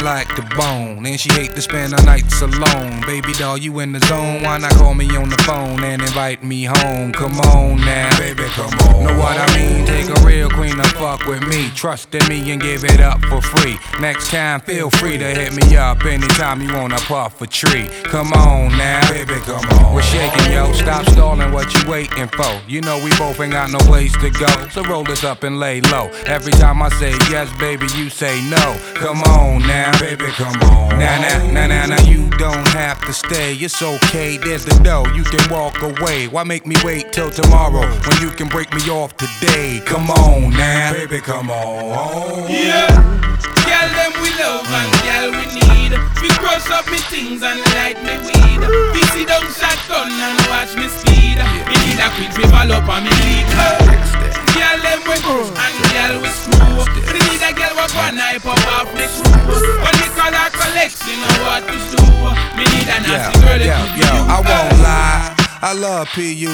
like the bone, and she hate to spend her nights alone. Baby doll, you in the zone, why not call me on the phone and invite me home? Come on now, baby, come on. Know what I mean? Take a real queen to fuck with me. Trust in me and give it up for free. Next time, feel free to hit me up anytime you wanna puff a tree. Come on now, baby, come on. We're shaking, yo, stop stalling, what you waiting for? You know we both ain't got no place to go, so roll this up and lay low. Every time I say yes, baby, you say no. Come on now, baby, come on. Now, you don't have to stay. It's okay, there's the dough, you can walk away. Why make me wait till tomorrow when you can break me off today? Come on now, baby, come on. Yeah, girl, them we love and girl we need. We crush up me things and light me weed. We sit down shotgun and watch me speed. Me need a queen travel up on me lead. Girl, them we push and girl we screw. Me need a girl with one eye pop off the screw. When we call our collection of what we do, me need a nasty girl that could do. I won't lie, I love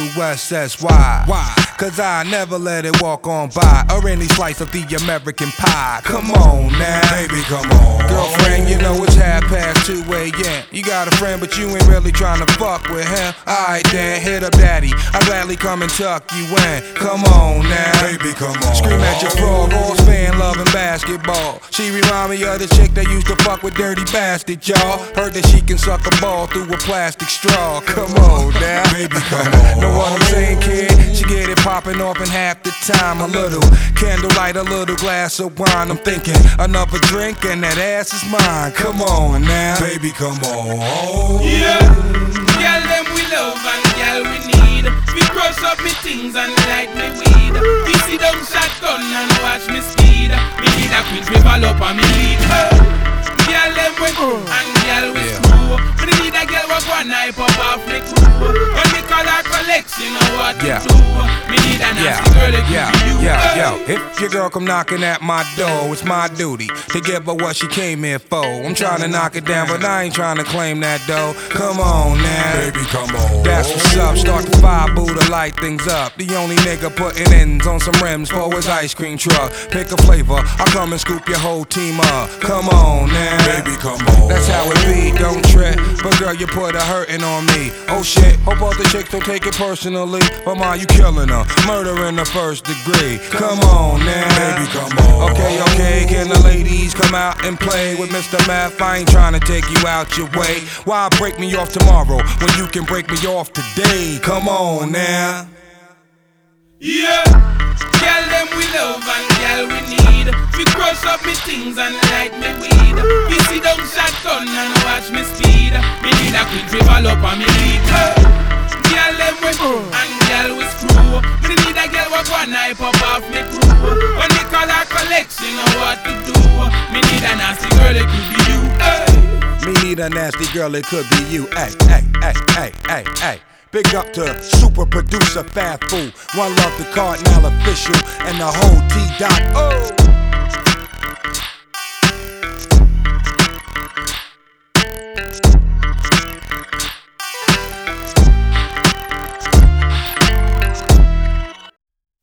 P-U-S-S-Y. Why? Cause I never let it walk on by, or any slice of the American pie. Come on now, baby, come on. Girlfriend, you know it's 2:30 a.m. You got a friend, but you ain't really trying to fuck with him. Alright then, hit up daddy, I'll gladly come and tuck you in. Come on now, baby, come on. Scream at your frog, all fan loving basketball. She remind me of the chick that used to fuck with Dirty Bastard, y'all. Heard that she can suck a ball through a plastic straw. Come on now, baby, come on. Know what I'm saying, kid? She get it popping off in half the time. A little candlelight, a little glass of wine. I'm thinking another drink and that ass is mine. Come on now, baby, come on. Yeah, girl, them we love and girl we need. We crush up me things and light me weed. We sit down shotgun and watch me speed. Me need a queen travel up on me lead. Girl, them we and girl we screw. Me need a girl with one eye pop off the crew. When we call our collection of what we do, me need a nasty girl that could be you. If your girl come knocking at my door, it's my duty to give her what she came here for. I'm trying to knock it down, but I ain't trying to claim that dough. Come on now, baby, come on. That's what's up. Start the fire, boo, to light things up. The only nigga putting ends on some rims for his ice cream truck. Pick a flavor, I'll come and scoop your whole team up. Come on now, baby, come on. That's how it be, don't trip. But girl, you put a hurtin' on me. Oh shit, hope all the chicks don't take it personally. But ma, you killing her, murder in the first degree. Come on now, baby, come on. Okay, can the ladies come out and play with Mr. Math? I ain't trying to take you out your way. Why break me off tomorrow when you can break me off today? Come on now. Yeah, girl, them we love and girl we need. We crush up me things and light me weed. We sit down shotgun and watch me speed. Me need a queen travel up on me lead. Girl, them we and girl we screw. Me need a girl with one eye pop off me crew. When we call our collection of what to do, me need a nasty girl that could be you. Me need a nasty girl that could be you. Hey. Big up to super producer Fat Fool. One love to Cardinal Official and the whole T.O.